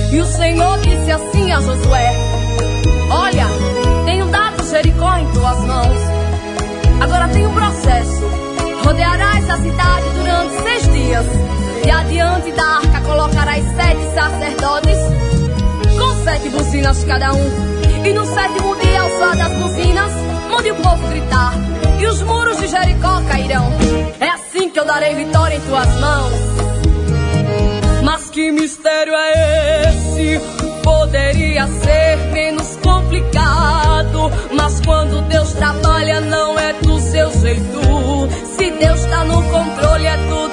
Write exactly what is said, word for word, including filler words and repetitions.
E o Senhor disse assim a Josué: olha, tenho dado Jericó em tuas mãos. Agora tem um processo. Rodearás a cidade durante seis dias. E adiante da arca colocarás sete sacerdotes, com sete buzinas cada um. E no sétimo dia, ao soar das buzinas, mande o povo gritar, e os muros de Jericó cairão. É assim que eu darei vitória em tuas mãos. Mas que mistério é esse? Poderia ser menos complicado, mas quando Deus trabalha não é do seu jeito. Se Deus tá no controle é tudo